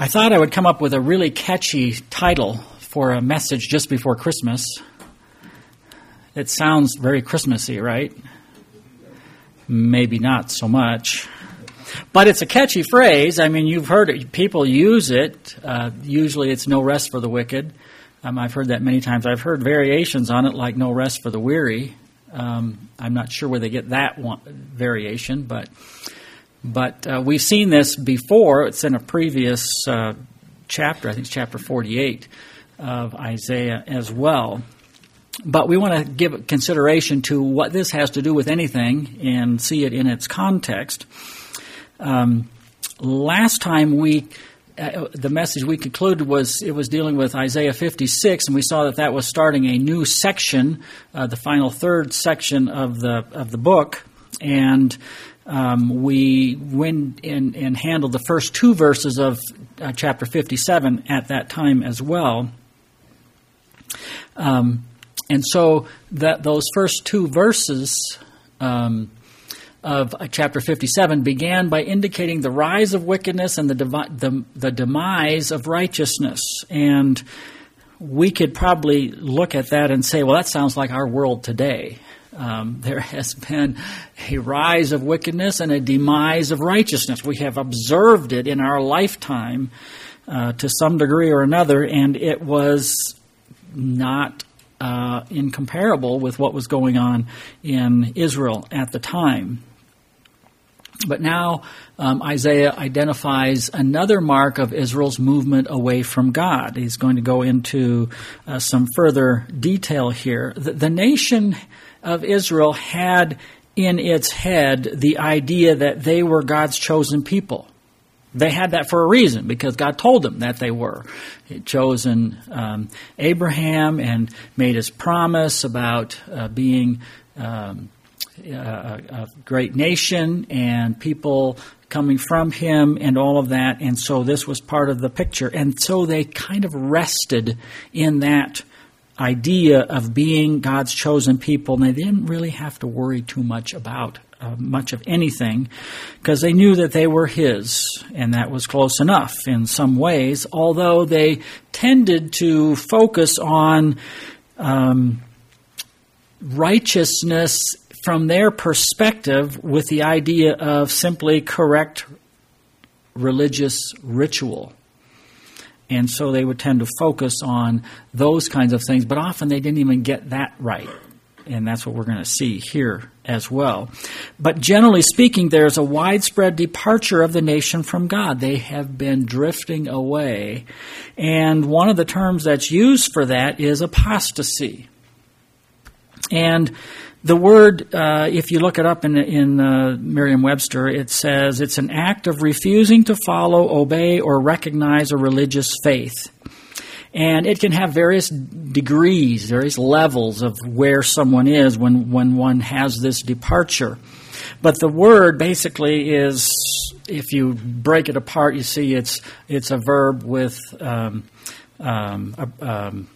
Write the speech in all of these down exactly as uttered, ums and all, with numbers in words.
I thought I would come up with a really catchy title for a message just before Christmas. It sounds very Christmassy, right? Maybe not so much. But it's a catchy phrase. I mean, you've heard it. People use it. Uh, usually it's no rest for the wicked. Um, I've heard that many times. I've heard variations on it like no rest for the weary. Um, I'm not sure where they get that one variation, but but uh, we've seen this before. It's in a previous uh, chapter. I think it's chapter forty-eight of Isaiah as well. But we want to give consideration to what this has to do with anything and see it in its context. Um, last time we, uh, the message we concluded was it was dealing with Isaiah fifty-six, and we saw that that was starting a new section, uh, the final third section of the of the book, and um, we went in and handled the first two verses of uh, chapter fifty-seven at that time as well. Um, and so that those first two verses um, of chapter fifty-seven began by indicating the rise of wickedness and the, devi- the the demise of righteousness. And we could probably look at that and say, well, that sounds like our world today. Um, there has been a rise of wickedness and a demise of righteousness. We have observed it in our lifetime uh, to some degree or another, and it was not uh, incomparable with what was going on in Israel at the time. But now um, Isaiah identifies another mark of Israel's movement away from God. He's going to go into uh, some further detail here. The, the nation of Israel had in its head the idea that they were God's chosen people. They had that for a reason, because God told them that they were. He had chosen um, Abraham and made his promise about uh, being um, a, a great nation and people coming from him and all of that. And so this was part of the picture. And so they kind of rested in that idea of being God's chosen people, and they didn't really have to worry too much about uh, much of anything, because they knew that they were his, and that was close enough in some ways, although they tended to focus on um, righteousness from their perspective with the idea of simply correct religious ritual. And so they would tend to focus on those kinds of things, but often they didn't even get that right. And that's what we're going to see here as well. But generally speaking, there's a widespread departure of the nation from God. They have been drifting away. And one of the terms that's used for that is apostasy. And the word, uh, if you look it up in, in uh, Merriam-Webster, it says it's an act of refusing to follow, obey, or recognize a religious faith. And it can have various degrees, various levels of where someone is when, when one has this departure. But the word basically is, if you break it apart, you see it's it's a verb with um, um, a, um,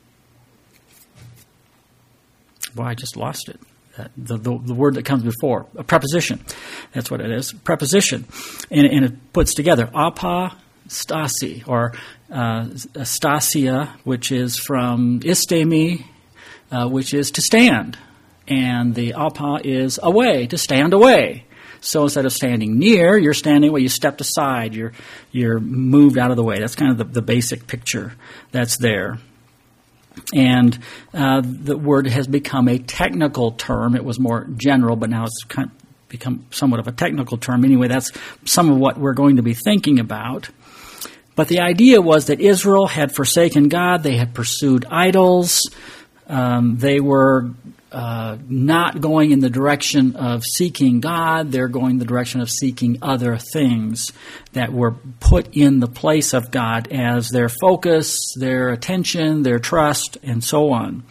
well, I just lost it. The, the the word that comes before, a preposition. That's what it is, preposition. And, and it puts together apostasi, or uh, stasia, which is from istemi, uh, which is to stand. And the apa is away, to stand away. So instead of standing near, you're standing away, you stepped aside, you're, you're moved out of the way. That's kind of the, the basic picture that's there. And uh, the word has become a technical term. It was more general, but now it's kind of become somewhat of a technical term. Anyway, that's some of what we're going to be thinking about. But the idea was that Israel had forsaken God. They had pursued idols. Um, they were uh, not going in the direction of seeking God. They're going in the direction of seeking other things that were put in the place of God as their focus, their attention, their trust, and so on.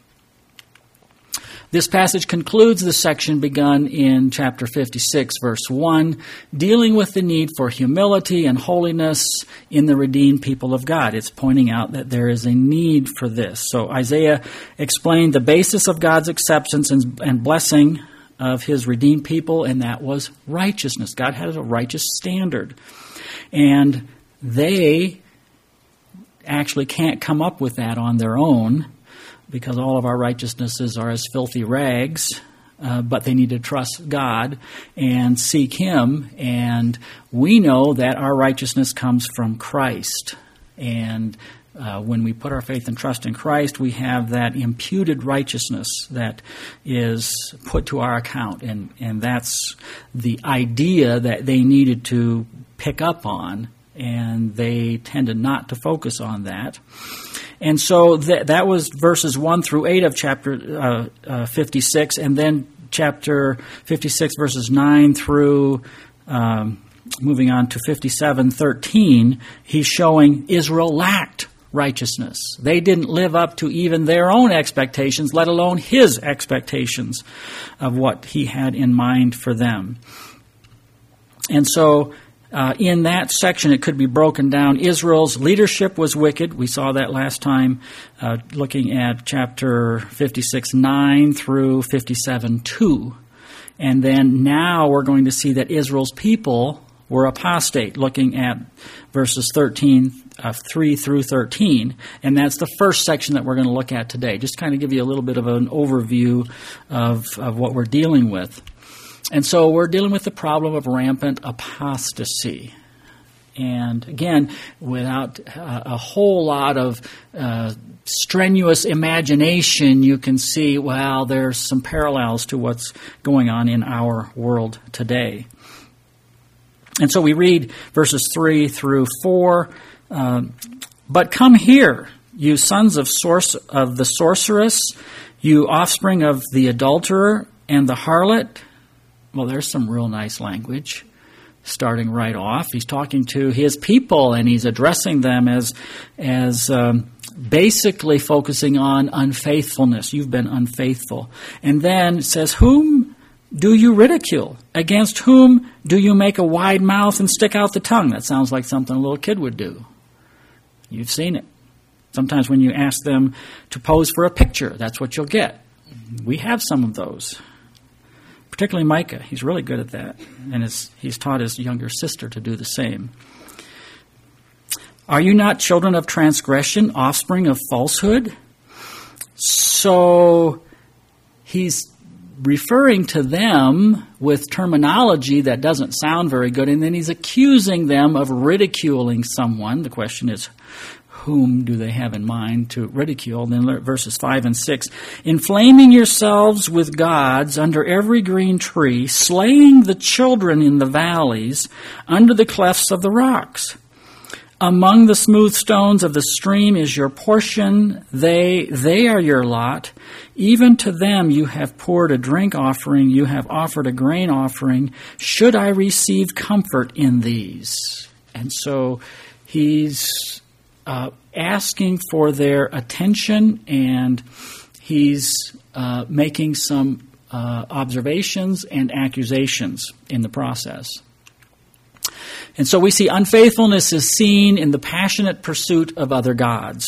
This passage concludes the section begun in chapter fifty-six, verse one, dealing with the need for humility and holiness in the redeemed people of God. It's pointing out that there is a need for this. So Isaiah explained the basis of God's acceptance and, and blessing of his redeemed people, and that was righteousness. God has a righteous standard. And they actually can't come up with that on their own, because all of our righteousnesses are as filthy rags, uh, but they need to trust God and seek Him. And we know that our righteousness comes from Christ. And uh, when we put our faith and trust in Christ, we have that imputed righteousness that is put to our account. And, and that's the idea that they needed to pick up on. And they tended not to focus on that. And so th- that was verses one through eight of chapter uh, uh, fifty-six, and then chapter fifty-six, verses nine through, um, moving on to fifty-seven, thirteen, he's showing Israel lacked righteousness. They didn't live up to even their own expectations, let alone his expectations of what he had in mind for them. And so Uh, in that section, it could be broken down. Israel's leadership was wicked. We saw that last time, uh, looking at chapter fifty-six nine through fifty-seven two. And then now we're going to see that Israel's people were apostate, looking at verses thirteen, uh, three through thirteen. And that's the first section that we're going to look at today. Just kind of give you a little bit of an overview of, of what we're dealing with. And so we're dealing with the problem of rampant apostasy. And again, without uh, a whole lot of uh, strenuous imagination, you can see, well, there's some parallels to what's going on in our world today. And so we read verses three through four. Uh, but come here, you sons of, sorc- of the sorceress, you offspring of the adulterer and the harlot. Well, there's some real nice language starting right off. He's talking to his people, and he's addressing them as as um, basically focusing on unfaithfulness. You've been unfaithful. And then it says, whom do you ridicule? Against whom do you make a wide mouth and stick out the tongue? That sounds like something a little kid would do. You've seen it. Sometimes when you ask them to pose for a picture, that's what you'll get. We have some of those. Particularly Micah. He's really good at that. And his, he's taught his younger sister to do the same. Are you not children of transgression, offspring of falsehood? So he's referring to them with terminology that doesn't sound very good, and then he's accusing them of ridiculing someone. The question is, whom do they have in mind to ridicule? Then verses five and six. Inflaming yourselves with gods under every green tree, slaying the children in the valleys, under the clefts of the rocks. Among the smooth stones of the stream is your portion. They, they are your lot. Even to them you have poured a drink offering. You have offered a grain offering. Should I receive comfort in these? And so he's Uh, asking for their attention, and he's uh, making some uh, observations and accusations in the process. And so we see unfaithfulness is seen in the passionate pursuit of other gods.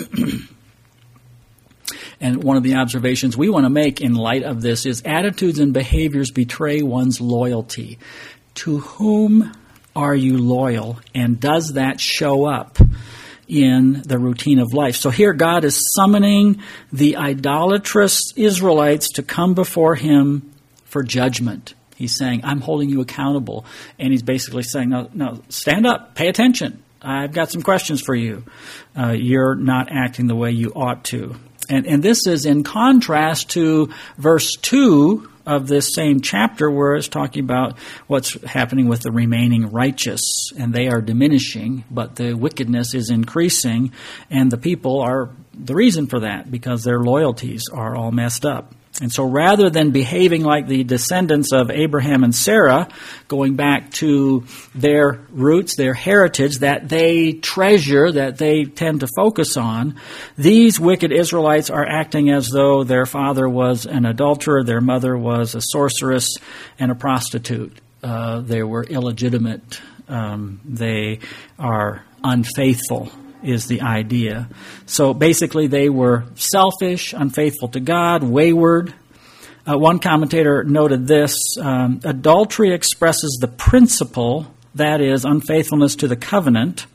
And one of the observations we want to make in light of this is attitudes and behaviors betray one's loyalty. To whom are you loyal, and does that show up in the routine of life? So here God is summoning the idolatrous Israelites to come before him for judgment. He's saying, I'm holding you accountable. And he's basically saying, no, no, stand up, pay attention. I've got some questions for you. Uh, you're not acting the way you ought to. And, and this is in contrast to verse two of this same chapter, where it's talking about what's happening with the remaining righteous, and they are diminishing, but the wickedness is increasing, and the people are the reason for that, because their loyalties are all messed up. And so rather than behaving like the descendants of Abraham and Sarah, going back to their roots, their heritage that they treasure, that they tend to focus on, these wicked Israelites are acting as though their father was an adulterer, their mother was a sorceress and a prostitute. Uh, they were illegitimate. Um, they are unfaithful, is the idea. So basically they were selfish, unfaithful to God, wayward. Uh, one commentator noted this, um, adultery expresses the principle, that is, unfaithfulness to the covenant,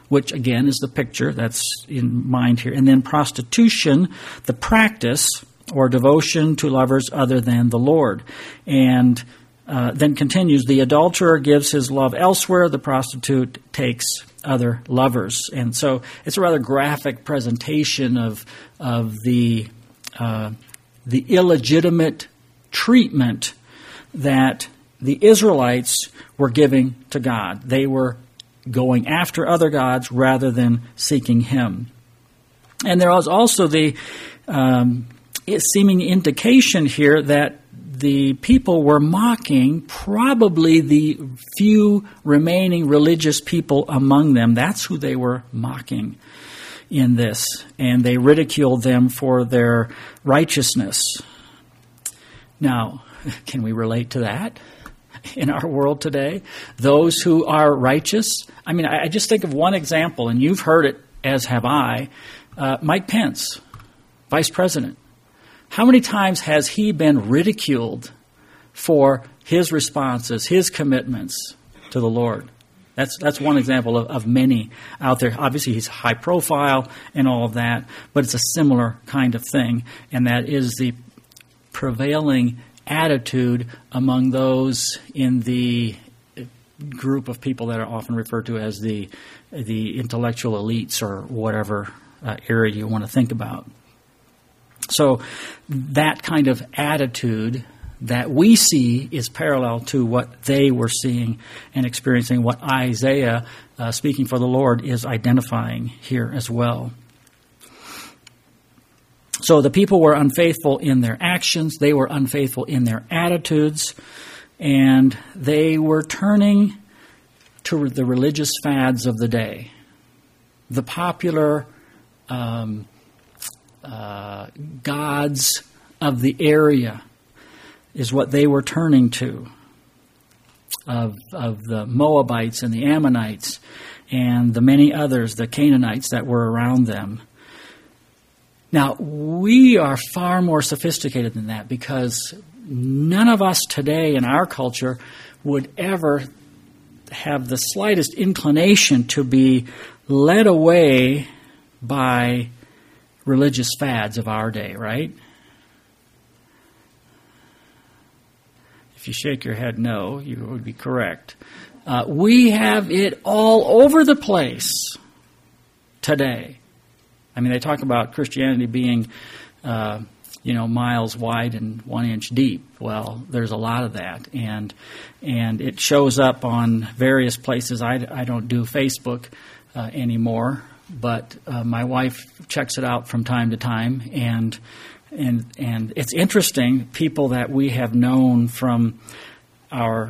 which again is the picture that's in mind here. And then prostitution, the practice or devotion to lovers other than the Lord. And uh, then continues, the adulterer gives his love elsewhere, the prostitute takes other lovers. And so it's a rather graphic presentation of of the uh, the illegitimate treatment that the Israelites were giving to God. They were going after other gods rather than seeking Him. And there was also the um, seeming indication here that the people were mocking probably the few remaining religious people among them. That's who they were mocking in this. And they ridiculed them for their righteousness. Now, can we relate to that in our world today? Those who are righteous? I mean, I just think of one example, and you've heard it, as have I. Uh, Mike Pence, Vice President. How many times has he been ridiculed for his responses, his commitments to the Lord? That's that's one example of, of many out there. Obviously, he's high profile and all of that, but it's a similar kind of thing, and that is the prevailing attitude among those in the group of people that are often referred to as the the intellectual elites or whatever uh, area you want to think about. So that kind of attitude that we see is parallel to what they were seeing and experiencing, what Isaiah, uh, speaking for the Lord, is identifying here as well. So the people were unfaithful in their actions, they were unfaithful in their attitudes, and they were turning to the religious fads of the day. The popular um, uh, gods of the area is what they were turning to, of, of the Moabites and the Ammonites and the many others, the Canaanites that were around them. Now, we are far more sophisticated than that, because none of us today in our culture would ever have the slightest inclination to be led away by religious fads of our day, right? If you shake your head no, you would be correct. Uh, we have it all over the place today. I mean, they talk about Christianity being, uh, you know, miles wide and one inch deep. Well, there's a lot of that, and and it shows up on various places. I, I don't do Facebook uh, anymore, but uh, my wife checks it out from time to time, and and and it's interesting. People that we have known from our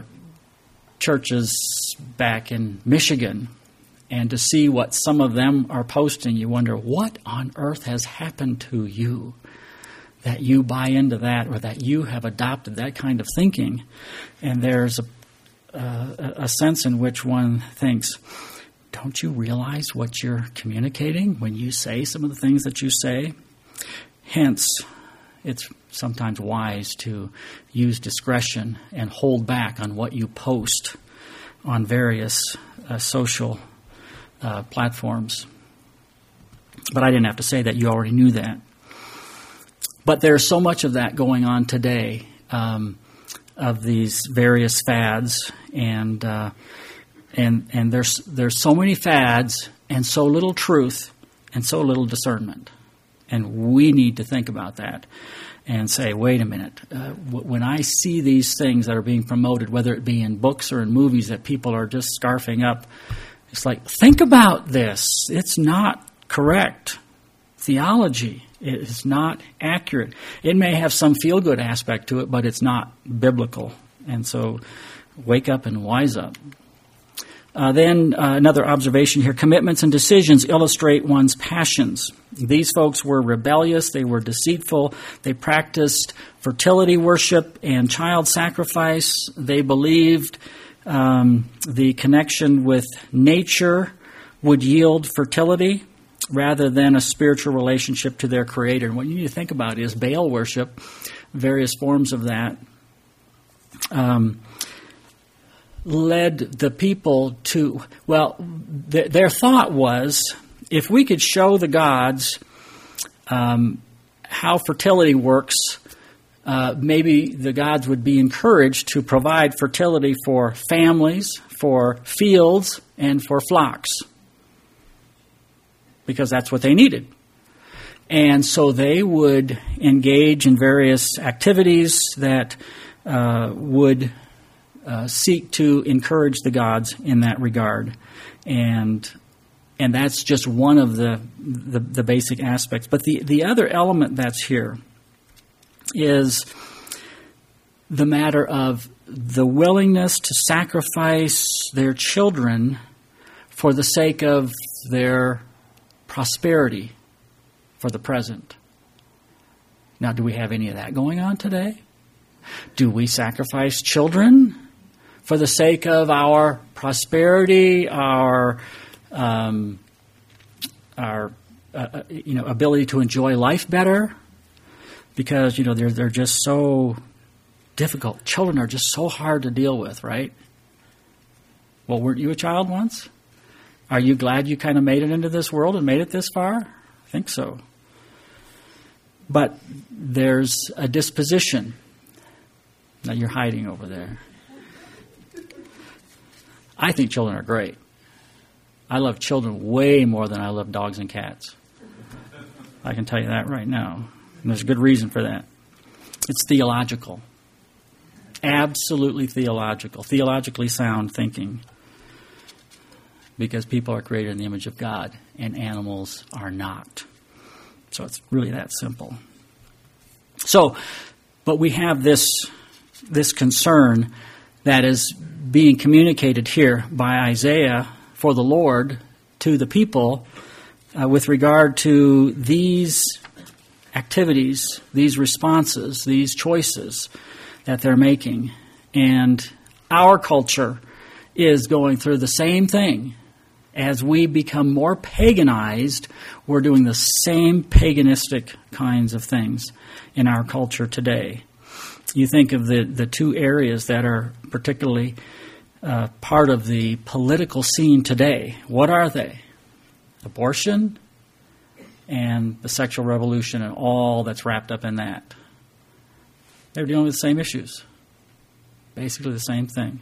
churches back in Michigan. And to see what some of them are posting, you wonder, what on earth has happened to you that you buy into that, or that you have adopted that kind of thinking? And there's a, uh, a sense in which one thinks, don't you realize what you're communicating when you say some of the things that you say? Hence, it's sometimes wise to use discretion and hold back on what you post on various uh, social Uh, platforms. But I didn't have to say that. You already knew that. But there's so much of that going on today, um, of these various fads, and uh, and and there's there's so many fads and so little truth and so little discernment, and we need to think about that and say, wait a minute, uh, w- when I see these things that are being promoted, whether it be in books or in movies that people are just scarfing up. It's like, think about this. It's not correct. Theology is not accurate. It may have some feel-good aspect to it, but it's not biblical. And so wake up and wise up. Uh, then uh, another observation here. Commitments and decisions illustrate one's passions. These folks were rebellious. They were deceitful. They practiced fertility worship and child sacrifice. They believed Um, the connection with nature would yield fertility rather than a spiritual relationship to their Creator. And what you need to think about is Baal worship, various forms of that. Um, led the people to, well, th- their thought was, if we could show the gods um, how fertility works, uh, maybe the gods would be encouraged to provide fertility for families, for fields, and for flocks, because that's what they needed. And so they would engage in various activities that uh, would uh, seek to encourage the gods in that regard. And and that's just one of the, the, the basic aspects. But the, the other element that's here is the matter of the willingness to sacrifice their children for the sake of their prosperity for the present. Now, do we have any of that going on today? Do we sacrifice children for the sake of our prosperity, our um, our uh, you know ability to enjoy life better? Because you know they're they're just so difficult. Children are just so hard to deal with, right? Well, weren't you a child once? Are you glad you kind of made it into this world and made it this far? I think so. But there's a disposition. Now you're hiding over there. I think children are great. I love children way more than I love dogs and cats. I can tell you that right now. And there's a good reason for that. It's theological. Absolutely theological. Theologically sound thinking. Because people are created in the image of God and animals are not. So it's really that simple. So, but we have this, this concern that is being communicated here by Isaiah for the Lord to the people uh, with regard to these activities, these responses, these choices that they're making. And our culture is going through the same thing. As we become more paganized, we're doing the same paganistic kinds of things in our culture today. You think of the, the two areas that are particularly uh, part of the political scene today. What are they? Abortion and the sexual revolution and all that's wrapped up in that. They're dealing with the same issues. Basically the same thing.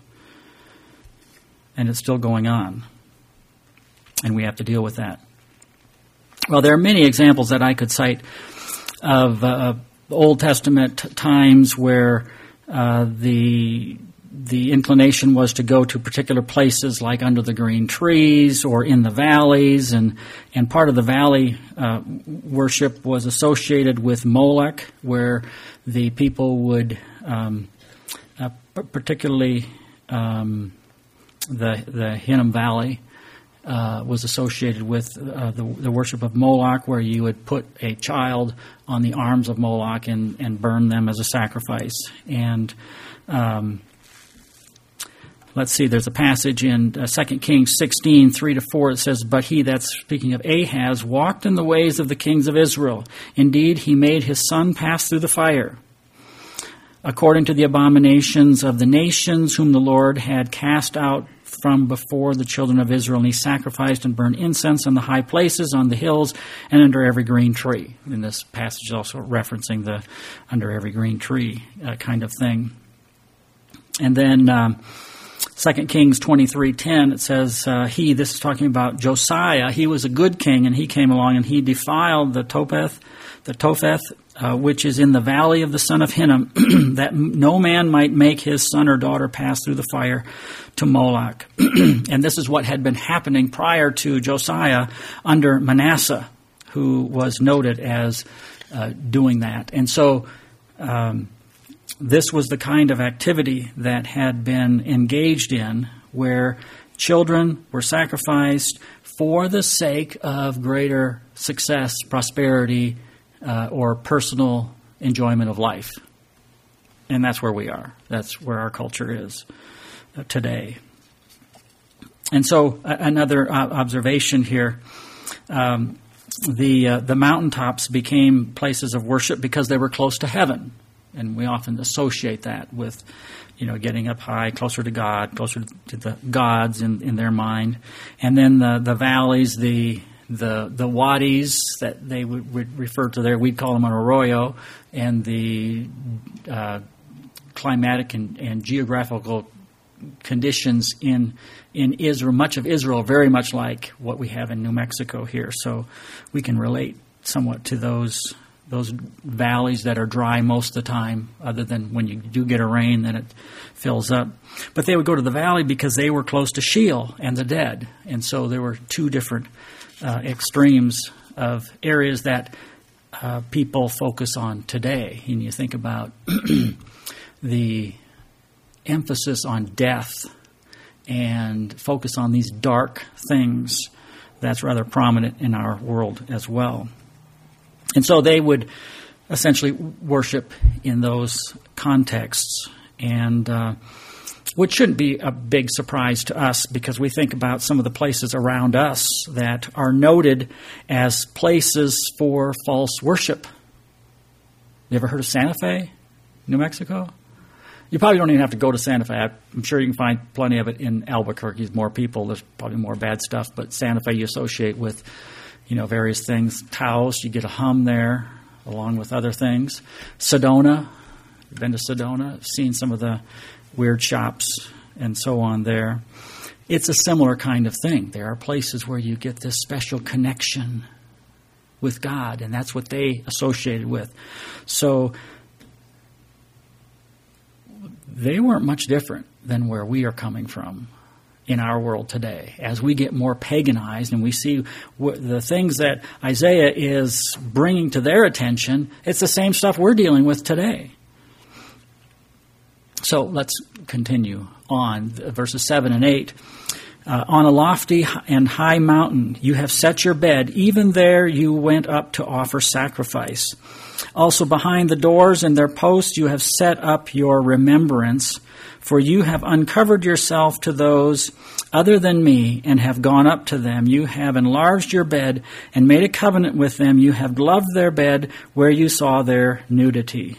And it's still going on. And we have to deal with that. Well, there are many examples that I could cite of uh, Old Testament times where uh, the the inclination was to go to particular places like under the green trees or in the valleys, and and part of the valley uh, worship was associated with Moloch, where the people would, um, uh, particularly um, the the Hinnom Valley. Uh, was associated with uh, the, the worship of Moloch, where you would put a child on the arms of Moloch and, and burn them as a sacrifice. And um, let's see, there's a passage in uh, Second Kings sixteen, three to four, that says, "But he," that's speaking of Ahaz, "walked in the ways of the kings of Israel. Indeed, he made his son pass through the fire, according to the abominations of the nations whom the Lord had cast out from before the children of Israel, and he sacrificed and burned incense on the high places, on the hills, and under every green tree." And this passage is also referencing the under every green tree uh, kind of thing. And then um, Second Kings twenty-three ten, it says, uh, he, this is talking about Josiah, he was a good king, and he came along and he defiled the Topheth, the Topheth, Uh, which is in the valley of the son of Hinnom, that no man might make his son or daughter pass through the fire to Moloch. And this is what had been happening prior to Josiah under Manasseh, who was noted as uh, doing that. And so um, this was the kind of activity that had been engaged in, where children were sacrificed for the sake of greater success, prosperity, Uh, or personal enjoyment of life. And that's where we are. That's where our culture is uh, today. And so uh, another uh, observation here, um, the uh, the mountaintops became places of worship because they were close to heaven. And we often associate that with, you know, getting up high, closer to God, closer to the gods in, in their mind. And then the, the valleys, the the the wadis that they would, would refer to there, we'd call them an arroyo, and the uh, climatic and, and geographical conditions in in Israel, much of Israel, very much like what we have in New Mexico here. So we can relate somewhat to those those valleys that are dry most of the time, other than when you do get a rain, then it fills up. But they would go to the valley because they were close to Sheol and the dead. And so there were two different uh, extremes of areas that uh, people focus on today. And you think about the emphasis on death and focus on these dark things. That's rather prominent in our world as well. And so they would essentially worship in those contexts, and uh, which shouldn't be a big surprise to us, because we think about some of the places around us that are noted as places for false worship. You ever heard of Santa Fe, New Mexico? You probably don't even have to go to Santa Fe. I'm sure you can find plenty of it in Albuquerque. There's more people. There's probably more bad stuff. But Santa Fe you associate with, you know, various things. Taos, you get a hum there, along with other things. Sedona, you've been to Sedona, I've seen some of the weird shops and so on there. It's a similar kind of thing. There are places where you get this special connection with God, and that's what they associated with. So they weren't much different than where we are coming from in our world today. As we get more paganized and we see w- the things that Isaiah is bringing to their attention, it's the same stuff we're dealing with today. So let's continue on, verses seven and eight. Uh, on a lofty and high mountain you have set your bed, even there you went up to offer sacrifice. Also behind the doors and their posts you have set up your remembrance, for you have uncovered yourself to those other than me and have gone up to them. You have enlarged your bed and made a covenant with them. You have loved their bed where you saw their nudity.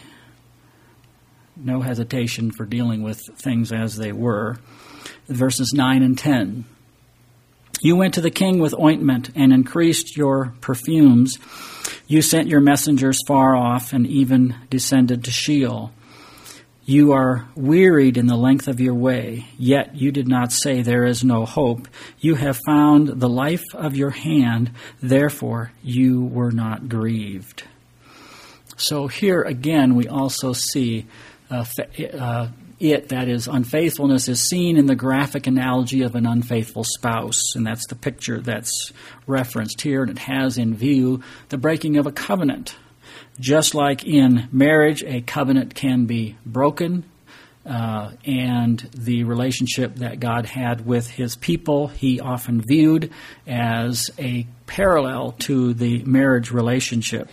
No hesitation for dealing with things as they were. Verses nine and ten. You went to the king with ointment and increased your perfumes. You sent your messengers far off and even descended to Sheol. You are wearied in the length of your way, yet you did not say there is no hope. You have found the life of your hand, therefore you were not grieved. So here again we also see uh, uh, it, that is, unfaithfulness, is seen in the graphic analogy of an unfaithful spouse. And that's the picture that's referenced here. And it has in view the breaking of a covenant. Just like in marriage, a covenant can be broken. Uh, and the relationship that God had with his people, he often viewed as a parallel to the marriage relationship.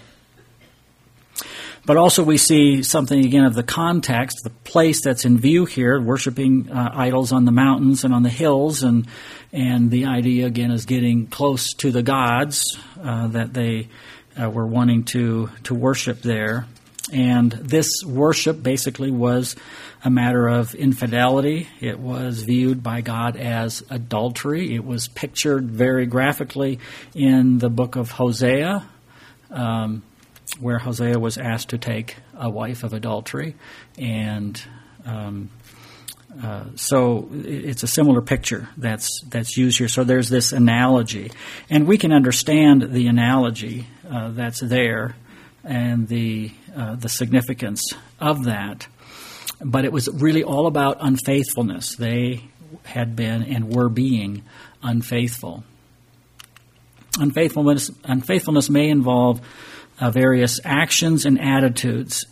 But also we see something, again, of the context, the place that's in view here, worshiping uh, idols on the mountains and on the hills, and and the idea, again, is getting close to the gods uh, that they uh, were wanting to, to worship there. And this worship basically was a matter of infidelity. It was viewed by God as adultery. It was pictured very graphically in the book of Hosea, um where Hosea was asked to take a wife of adultery. And um, uh, so it's a similar picture that's that's used here. So there's this analogy. And we can understand the analogy uh, that's there and the uh, the significance of that. But it was really all about unfaithfulness. They had been and were being unfaithful. Unfaithfulness, unfaithfulness may involve Uh, various actions and attitudes.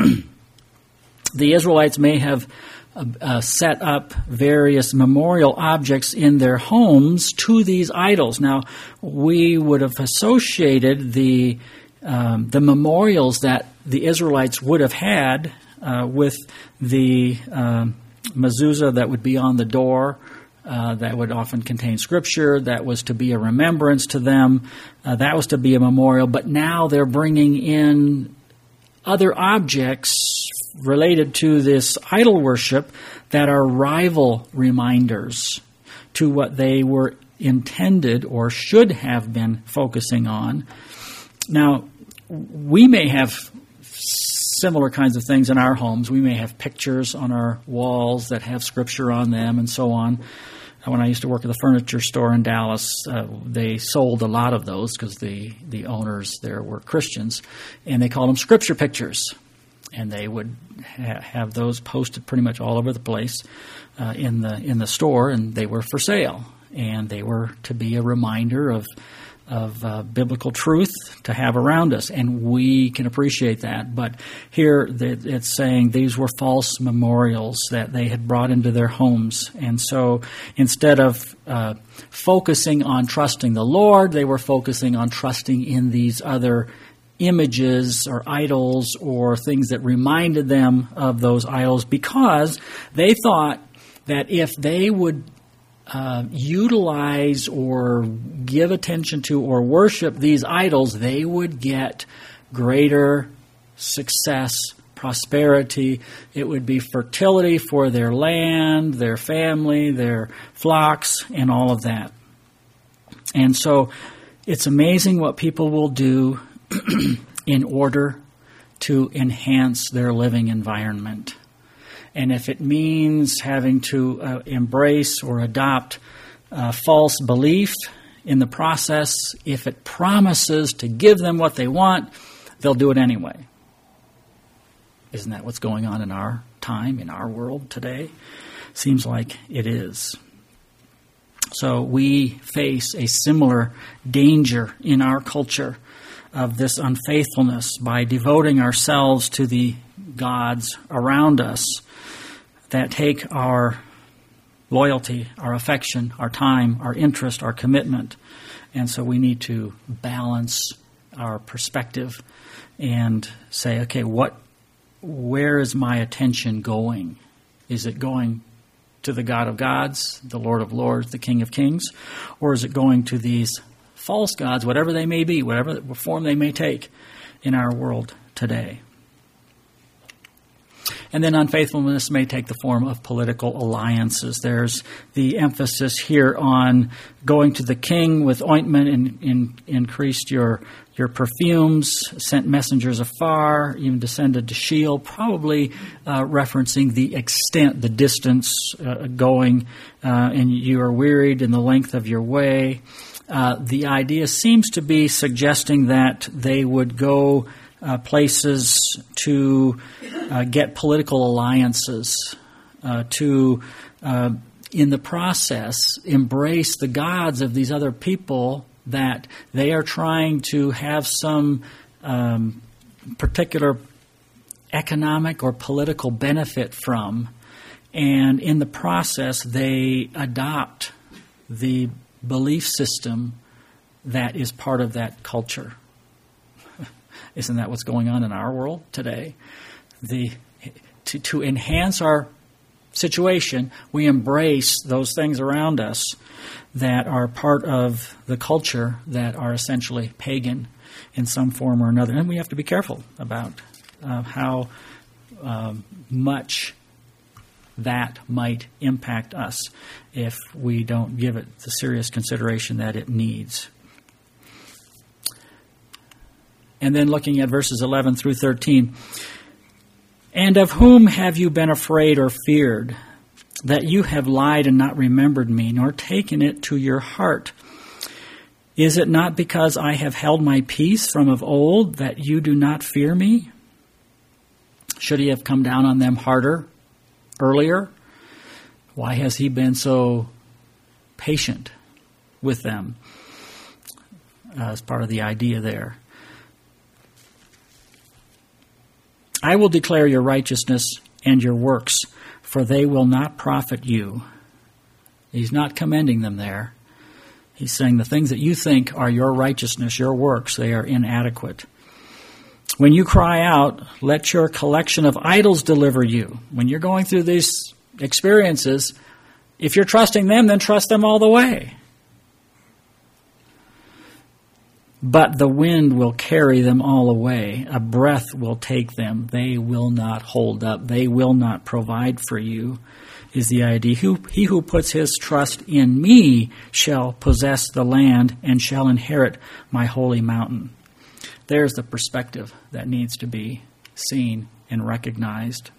The Israelites may have uh, uh, set up various memorial objects in their homes to these idols. Now, we would have associated the um, the memorials that the Israelites would have had uh, with the um, mezuzah that would be on the door. Uh, that would often contain scripture. That was to be a remembrance to them. Uh, that was to be a memorial. But now they're bringing in other objects related to this idol worship that are rival reminders to what they were intended or should have been focusing on. Now, we may have similar kinds of things in our homes. We may have pictures on our walls that have scripture on them and so on. When I used to work at the furniture store in Dallas, uh, they sold a lot of those because the, the owners there were Christians, and they called them scripture pictures. And they would ha- have those posted pretty much all over the place uh, in the in the store, and they were for sale. And they were to be a reminder of of uh, biblical truth to have around us, and we can appreciate that. But here it's saying these were false memorials that they had brought into their homes. And so instead of uh, focusing on trusting the Lord, they were focusing on trusting in these other images or idols or things that reminded them of those idols, because they thought that if they would Uh, utilize or give attention to or worship these idols, they would get greater success, prosperity. It would be fertility for their land, their family, their flocks, and all of that. And so it's amazing what people will do in order to enhance their living environment. And if it means having to uh, embrace or adopt uh, false belief in the process, if it promises to give them what they want, they'll do it anyway. Isn't that what's going on in our time, in our world today? Seems like it is. So we face a similar danger in our culture of this unfaithfulness by devoting ourselves to the gods around us that take our loyalty, our affection, our time, our interest, our commitment. And so we need to balance our perspective and say, okay, what, where is my attention going? Is it going to the God of gods, the Lord of lords, the King of kings? Or is it going to these false gods, whatever they may be, whatever form they may take in our world today? And then unfaithfulness may take the form of political alliances. There's the emphasis here on going to the king with ointment and, and increased your your perfumes, sent messengers afar, even descended to Sheol, probably uh, referencing the extent, the distance uh, going, uh, and you are wearied in the length of your way. Uh, the idea seems to be suggesting that they would go Uh, places to uh, get political alliances, uh, to, uh, in the process, embrace the gods of these other people that they are trying to have some um, particular economic or political benefit from. And in the process, they adopt the belief system that is part of that culture. Isn't that what's going on in our world today? The to, to enhance our situation, we embrace those things around us that are part of the culture that are essentially pagan in some form or another. And we have to be careful about uh, how um, much that might impact us if we don't give it the serious consideration that it needs. And then looking at verses eleven through thirteen. And of whom have you been afraid or feared, that you have lied and not remembered me, nor taken it to your heart? Is it not because I have held my peace from of old, that you do not fear me? Should he have come down on them harder earlier? Why has he been so patient with them? Uh, as part of the idea there. I will declare your righteousness and your works, for they will not profit you. He's not commending them there. He's saying the things that you think are your righteousness, your works, they are inadequate. When you cry out, let your collection of idols deliver you. When you're going through these experiences, if you're trusting them, then trust them all the way. But the wind will carry them all away. A breath will take them. They will not hold up. They will not provide for you, is the idea. He who puts his trust in me shall possess the land and shall inherit my holy mountain. There's the perspective that needs to be seen and recognized.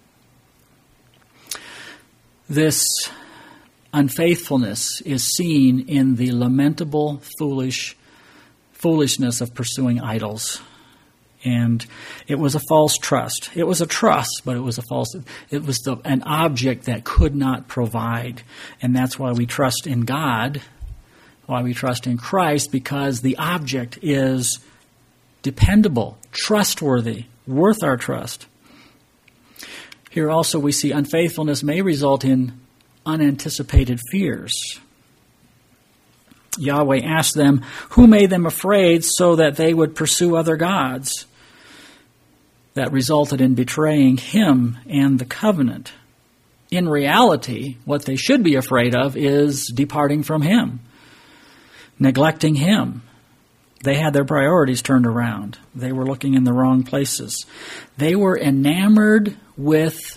This unfaithfulness is seen in the lamentable, foolish foolishness of pursuing idols. And it was a false trust. It was a trust, but it was a false, it was the, an object that could not provide. And that's why we trust in God, why we trust in Christ, because the object is dependable, trustworthy, worth our trust. Here also we see unfaithfulness may result in unanticipated fears. Yahweh asked them, who made them afraid so that they would pursue other gods? That resulted in betraying him and the covenant. In reality, what they should be afraid of is departing from him, neglecting him. They had their priorities turned around. They were looking in the wrong places. They were enamored with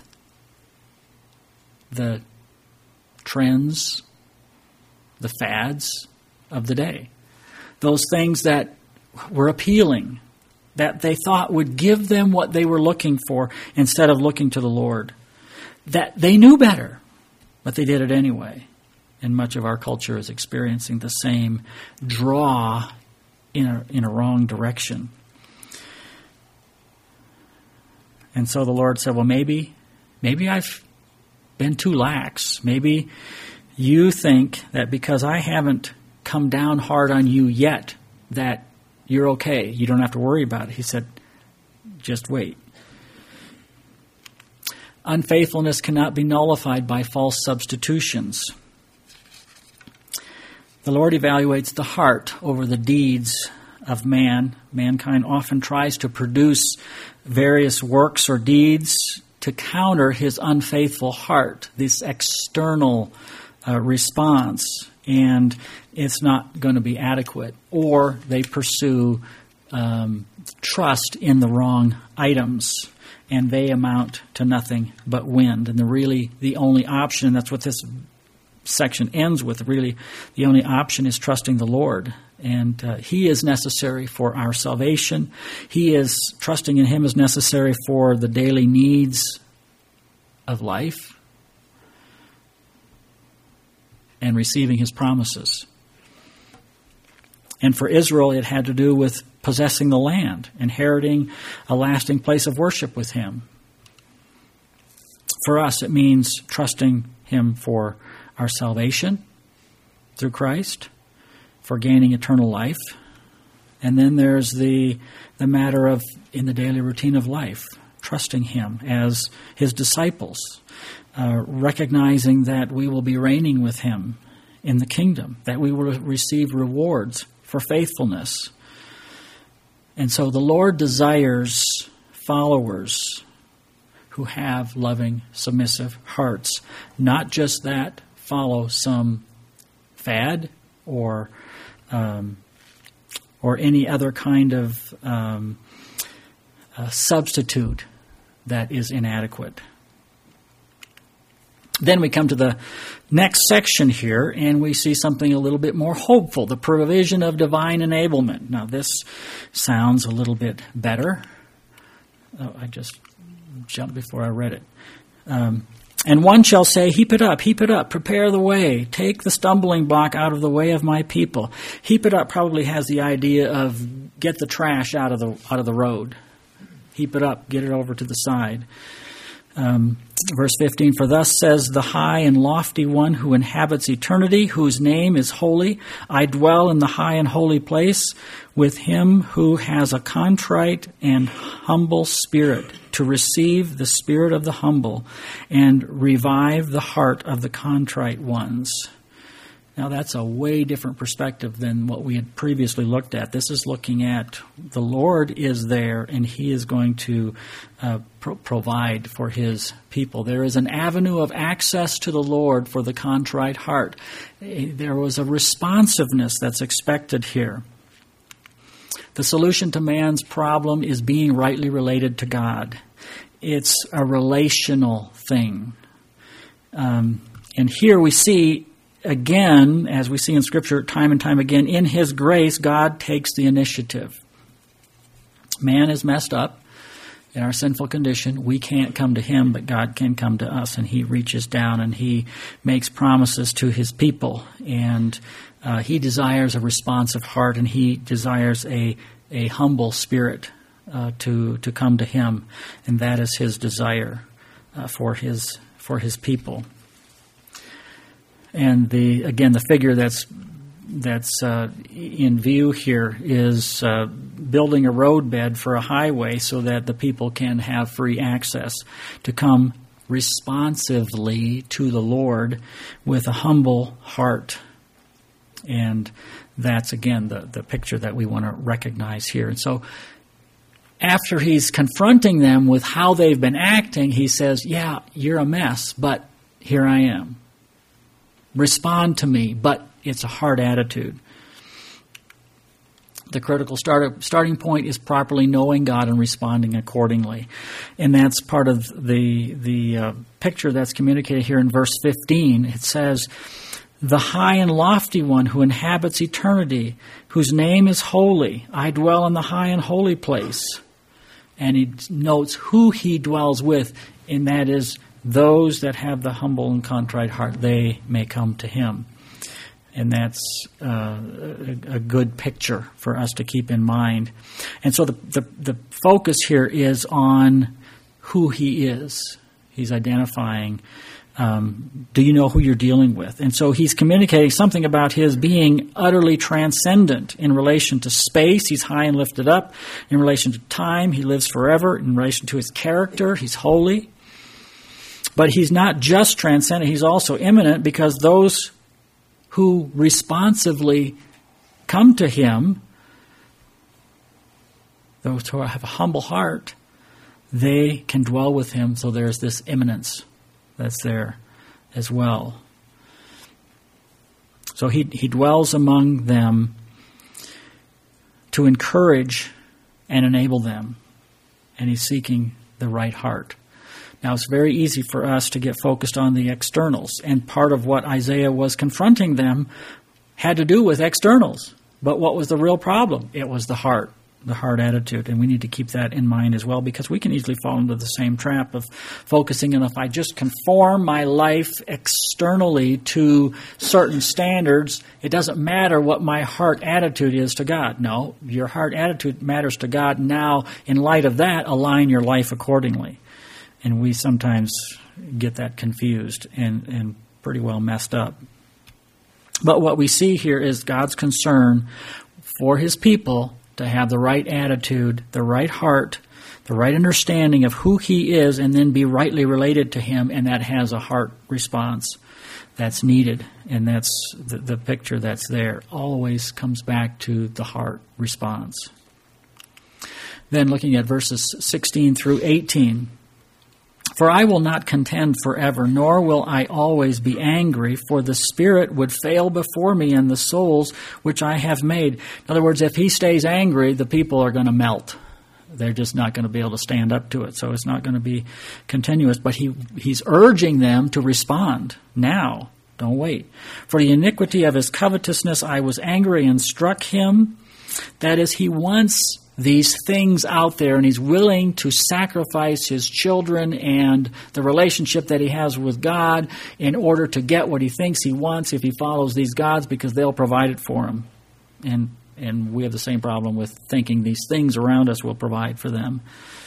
the trends, the fads of the day. Those things that were appealing, that they thought would give them what they were looking for instead of looking to the Lord. That they knew better, but they did it anyway. And much of our culture is experiencing the same draw in a, in a wrong direction. And so the Lord said, well, maybe, maybe I've been too lax. Maybe you think that because I haven't come down hard on you yet, that you're okay. You don't have to worry about it. He said, just wait. Unfaithfulness cannot be nullified by false substitutions. The Lord evaluates the heart over the deeds of man. Mankind often tries to produce various works or deeds to counter his unfaithful heart, this external uh, response. And it's not going to be adequate. Or they pursue um, trust in the wrong items, and they amount to nothing but wind. And the really the only option, that's what this section ends with, really the only option is trusting the Lord. And uh, he is necessary for our salvation. He is, trusting in him is necessary for the daily needs of life and receiving his promises. And for Israel, it had to do with possessing the land, inheriting a lasting place of worship with him. For us, it means trusting him for our salvation through Christ, for gaining eternal life. And then there's the the matter of, in the daily routine of life, trusting him as his disciples, uh, recognizing that we will be reigning with him in the kingdom, that we will receive rewards for faithfulness. And so the Lord desires followers who have loving, submissive hearts, not just that follow some fad or um, or any other kind of um, uh, substitute that is inadequate. Then we come to the next section here, and we see something a little bit more hopeful, the provision of divine enablement. Now, this sounds a little bit better. Oh, I just jumped before I read it. Um, and one shall say, heap it up, heap it up, prepare the way, take the stumbling block out of the way of my people. Heap it up probably has the idea of get the trash out of the out of the road. Heap it up, get it over to the side. Um, verse fifteen, for thus says the high and lofty one who inhabits eternity, whose name is holy. I dwell in the high and holy place with him who has a contrite and humble spirit, to receive the spirit of the humble and revive the heart of the contrite ones. Now that's a way different perspective than what we had previously looked at. This is looking at the Lord is there and he is going to uh, pro- provide for his people. There is an avenue of access to the Lord for the contrite heart. There was a responsiveness that's expected here. The solution to man's problem is being rightly related to God. It's a relational thing. Um, and here we see, again, as we see in Scripture time and time again, in His grace, God takes the initiative. Man is messed up in our sinful condition. We can't come to Him, but God can come to us, and He reaches down and He makes promises to His people. And uh, He desires a responsive heart, and He desires a, a humble spirit uh, to to come to Him, and that is His desire uh, for His for His people. And the again, the figure that's that's uh, in view here is uh, building a roadbed for a highway so that the people can have free access to come responsively to the Lord with a humble heart. And that's, again, the, the picture that we want to recognize here. And so after he's confronting them with how they've been acting, he says, yeah, you're a mess, but here I am. Respond to me, but it's a hard attitude. The critical start, starting point is properly knowing God and responding accordingly. And that's part of the, the uh, picture that's communicated here in verse fifteen. It says, the high and lofty one who inhabits eternity, whose name is holy, I dwell in the high and holy place. And he notes who he dwells with, and that is those that have the humble and contrite heart, they may come to him. And that's uh, a, a good picture for us to keep in mind. And so the, the, the focus here is on who he is. He's identifying, um, do you know who you're dealing with? And so he's communicating something about his being utterly transcendent in relation to space. He's high and lifted up. In relation to time, he lives forever. In relation to his character, he's holy. But he's not just transcendent, he's also immanent, because those who responsively come to him, those who have a humble heart, they can dwell with him. So there's this immanence that's there as well. So he, he dwells among them to encourage and enable them. And he's seeking the right heart. Now, it's very easy for us to get focused on the externals, and part of what Isaiah was confronting them had to do with externals. But what was the real problem? It was the heart, the heart attitude, and we need to keep that in mind as well, because we can easily fall into the same trap of focusing on, if I just conform my life externally to certain standards, it doesn't matter what my heart attitude is to God. No, your heart attitude matters to God. Now, in light of that, align your life accordingly. And we sometimes get that confused and, and pretty well messed up. But what we see here is God's concern for his people to have the right attitude, the right heart, the right understanding of who he is, and then be rightly related to him, and that has a heart response that's needed. And that's the, the picture that's there. Always comes back to the heart response. Then looking at verses sixteen through eighteen. For I will not contend forever, nor will I always be angry, for the spirit would fail before me and the souls which I have made. In other words, if he stays angry, the people are going to melt. They're just not going to be able to stand up to it, so it's not going to be continuous. But he he's urging them to respond now. Don't wait. For the iniquity of his covetousness I was angry and struck him. That is, he wants these things out there, and he's willing to sacrifice his children and the relationship that he has with God in order to get what he thinks he wants if he follows these gods, because they'll provide it for him. And and we have the same problem with thinking these things around us will provide for them.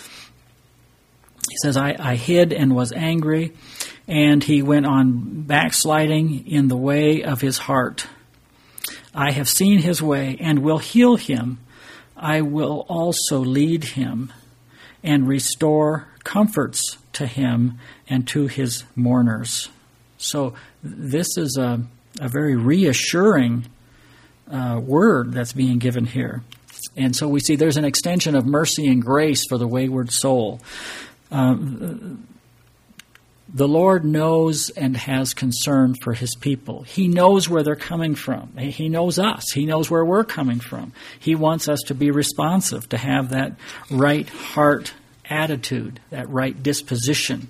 He says, I, I hid and was angry, and he went on backsliding in the way of his heart. I have seen his way and will heal him. I will also lead him and restore comforts to him and to his mourners. So this is a, a very reassuring uh, word that's being given here. And so we see there's an extension of mercy and grace for the wayward soul. Um, The Lord knows and has concern for his people. He knows where they're coming from. He knows us. He knows where we're coming from. He wants us to be responsive, to have that right heart attitude, that right disposition.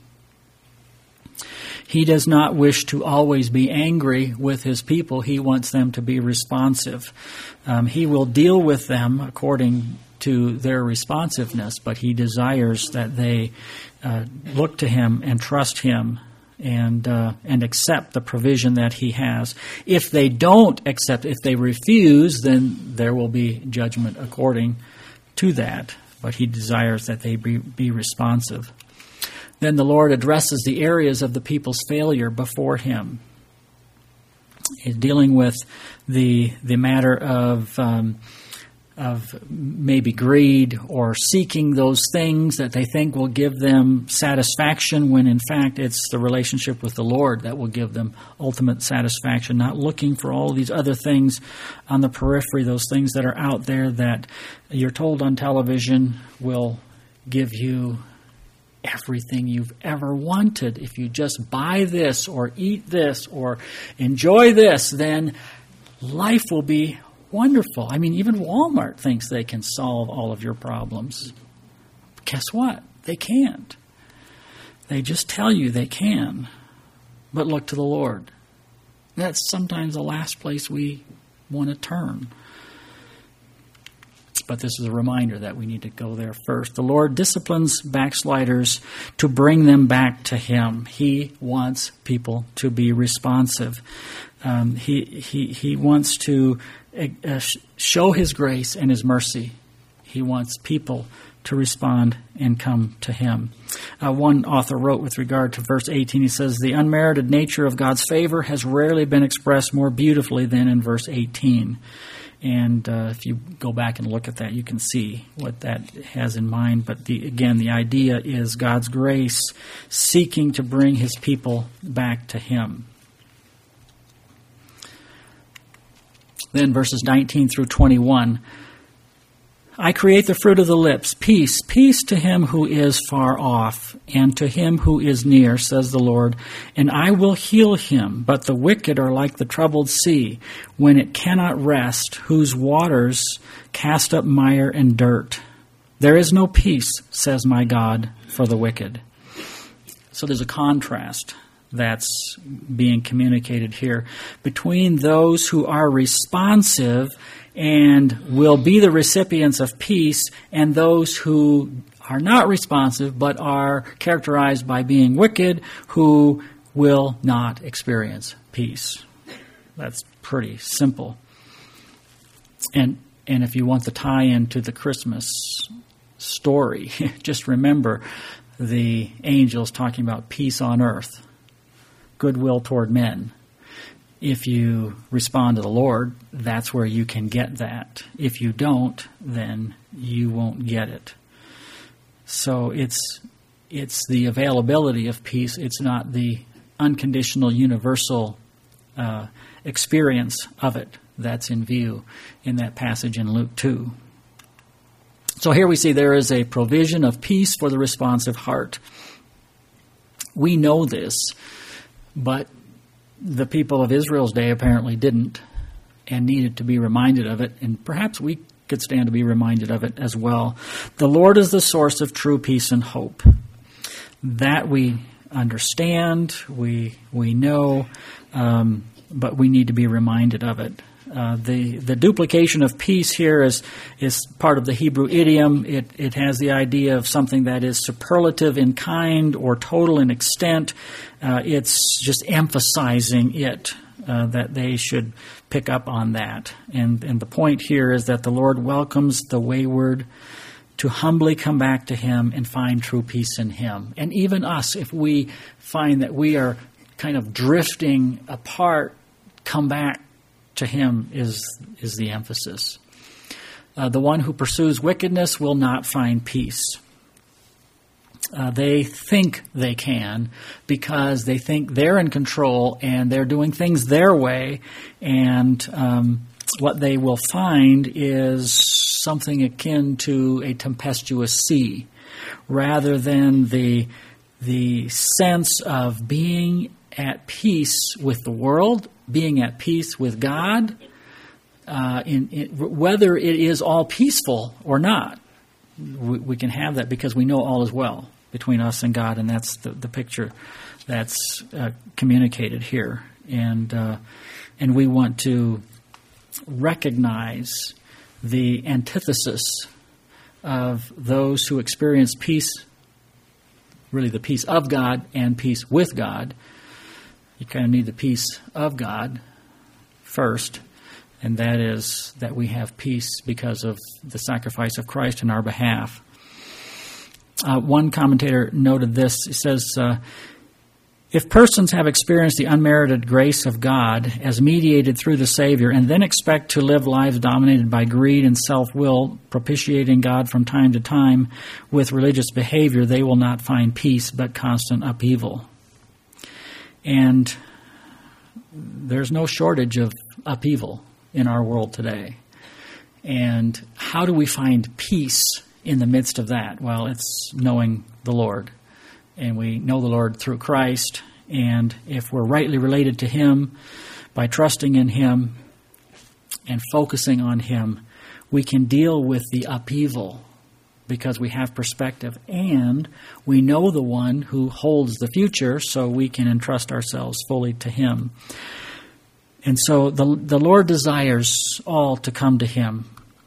He does not wish to always be angry with his people. He wants them to be responsive. Um, he will deal with them according to their responsiveness, but he desires that they uh, look to him and trust him and uh, and accept the provision that he has. If they don't accept, if they refuse, then there will be judgment according to that. But he desires that they be, be responsive. Then the Lord addresses the areas of the people's failure before him. He's dealing with the the matter of um, of maybe greed or seeking those things that they think will give them satisfaction, when in fact it's the relationship with the Lord that will give them ultimate satisfaction. Not looking for all these other things on the periphery, those things that are out there that you're told on television will give you everything you've ever wanted. If you just buy this or eat this or enjoy this, then life will be wonderful. I mean, even Walmart thinks they can solve all of your problems. Guess what? They can't. They just tell you they can. But look to the Lord. That's sometimes the last place we want to turn. But this is a reminder that we need to go there first. The Lord disciplines backsliders to bring them back to him. He wants people to be responsive. Um, he, he, he wants to uh, show his grace and his mercy. He wants people to respond and come to him. Uh, one author wrote with regard to verse eighteen, he says, "The unmerited nature of God's favor has rarely been expressed more beautifully than in verse eighteen. And uh, if you go back and look at that, you can see what that has in mind. But the, again, the idea is God's grace seeking to bring his people back to him. Then verses nineteen through twenty-one. "I create the fruit of the lips, peace, peace to him who is far off, and to him who is near, says the Lord, and I will heal him. But the wicked are like the troubled sea, when it cannot rest, whose waters cast up mire and dirt. There is no peace, says my God, for the wicked." So there's a contrast that's being communicated here between those who are responsive and will be the recipients of peace, and those who are not responsive but are characterized by being wicked, who will not experience peace. That's pretty simple. And and if you want the tie-in to the Christmas story, just remember the angels talking about peace on earth, goodwill toward men. If you respond to the Lord, that's where you can get that. If you don't, then you won't get it. So it's it's the availability of peace. It's not the unconditional, universal uh, experience of it that's in view in that passage in Luke two. So here we see there is a provision of peace for the responsive heart. We know this, but the people of Israel's day apparently didn't and needed to be reminded of it, and perhaps we could stand to be reminded of it as well. The Lord is the source of true peace and hope. That we understand, we we know, um, but we need to be reminded of it. Uh, the the duplication of peace here is is part of the Hebrew idiom. It it has the idea of something that is superlative in kind or total in extent. Uh, it's just emphasizing it, uh, that they should pick up on that. And and the point here is that the Lord welcomes the wayward to humbly come back to him and find true peace in him. And even us, if we find that we are kind of drifting apart, come back to him is is the emphasis. Uh, the one who pursues wickedness will not find peace. Uh, they think they can because they think they're in control and they're doing things their way. And um, what they will find is something akin to a tempestuous sea rather than the the sense of being at peace with the world, being at peace with God, uh, in, in, whether it is all peaceful or not. We, we can have that because we know all is well between us and God, and that's the, the picture that's uh, communicated here. And uh, and we want to recognize the antithesis of those who experience peace, really the peace of God and peace with God. You kind of need the peace of God first, and that is that we have peace because of the sacrifice of Christ in our behalf. Uh, one commentator noted this. He says, uh, if persons have experienced the unmerited grace of God as mediated through the Savior and then expect to live lives dominated by greed and self-will, propitiating God from time to time with religious behavior, they will not find peace but constant upheaval. And there's no shortage of upheaval in our world today. And how do we find peace in the midst of that? Well, it's knowing the Lord. And we know the Lord through Christ. And if we're rightly related to Him, by trusting in Him and focusing on Him, we can deal with the upheaval because we have perspective. And we know the one who holds the future, so we can entrust ourselves fully to Him. And so the, the Lord desires all to come to Him,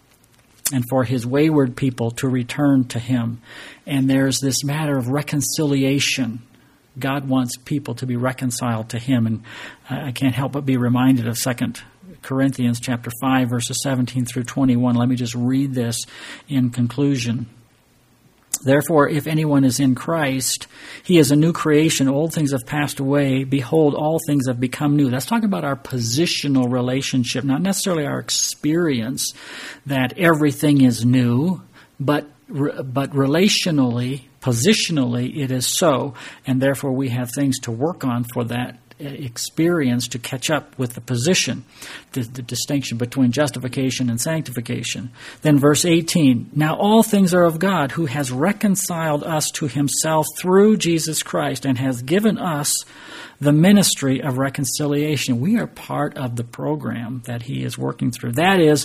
and for His wayward people to return to Him. And there's this matter of reconciliation. God wants people to be reconciled to Him. And I can't help but be reminded of Second Corinthians chapter five, verses seventeen through twenty-one. Let me just read this in conclusion. Therefore, if anyone is in Christ, he is a new creation. Old things have passed away. Behold, all things have become new. That's talking about our positional relationship, not necessarily our experience that everything is new, but but relationally, positionally, it is so, and therefore we have things to work on for that experience to catch up with the position, the, the distinction between justification and sanctification. Then verse eighteen, now all things are of God, who has reconciled us to Himself through Jesus Christ and has given us the ministry of reconciliation. We are part of the program that He is working through. That is,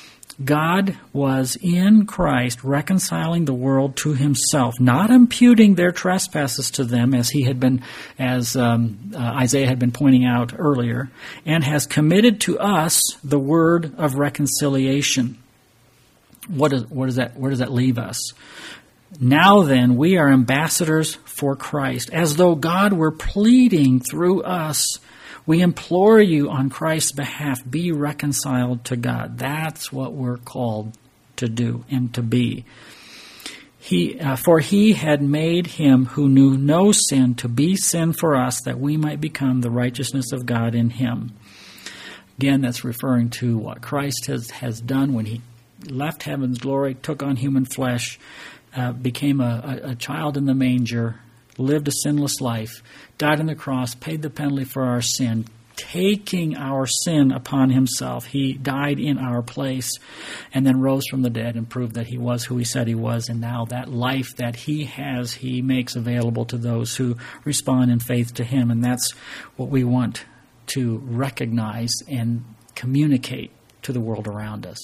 God was in Christ reconciling the world to Himself, not imputing their trespasses to them, as he had been, as um, uh, Isaiah had been pointing out earlier, and has committed to us the word of reconciliation. What is, what is that? Where does that leave us? Now then, we are ambassadors for Christ, as though God were pleading through us. We implore you on Christ's behalf, be reconciled to God. That's what we're called to do and to be. He, uh, for He had made Him who knew no sin to be sin for us, that we might become the righteousness of God in Him. Again, that's referring to what Christ has, has done when He left heaven's glory, took on human flesh, uh, became a, a, a child in the manger, lived a sinless life, died on the cross, paid the penalty for our sin, taking our sin upon Himself. He died in our place and then rose from the dead and proved that He was who He said He was. And now that life that He has, He makes available to those who respond in faith to Him. And that's what we want to recognize and communicate to the world around us.